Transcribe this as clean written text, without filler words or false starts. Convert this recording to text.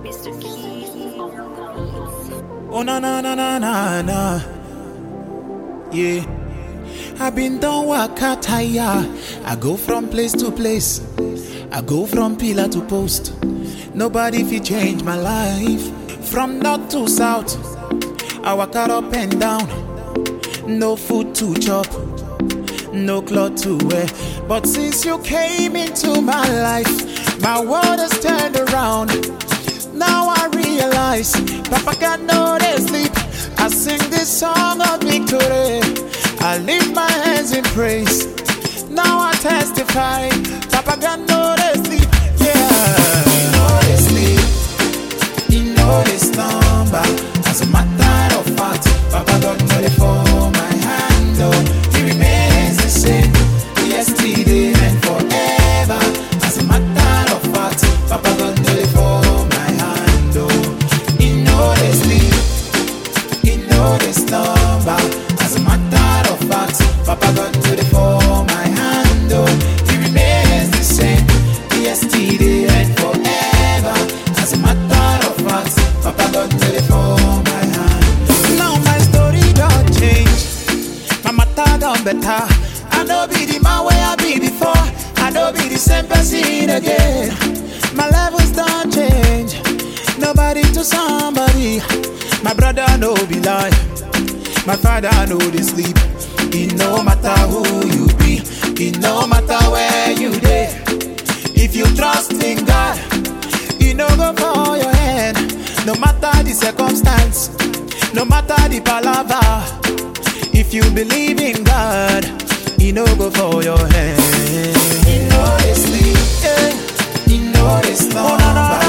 Mr. Keys on the beats. Oh na na na na na na. Yeah. I've been done waka tire. I go from place to place. I go from pillar to post. Nobody fit change my life. From north to south, I walk out up and down. No food to chop, no cloth to wear. But since you came into my life, my world has turned around. Now I realize Papa got no day sleep. I sing this song of victory. I lift my hands in praise. Now I testify Papa got no day sleep. Yeah, he know they sleep, he know they slumber. As a matter of fact, Papa got no day for my hand. Oh, he remains the same, yesterday and forever. As a matter of fact, Papa got no day for my hand. Oh, he know they sleep, he know they slumber. As a matter of fact, Papa got no day for my hand. Oh, he remains the same, yesterday and forever. As a matter of fact, Papa got no day for my hand. Now my story don't change, my matter done better. I don't be the man where I be before. I don't be the same person again. My levels don't change. Nobody to somebody. My brother no be lie. My father know they sleep. It no matter who you be. It no matter where you dey. If you trust in God, it no go for your hand. No matter the circumstance, no matter the palaver. If you believe in God, he no go for your hand. He know they sleep, he know they slumber.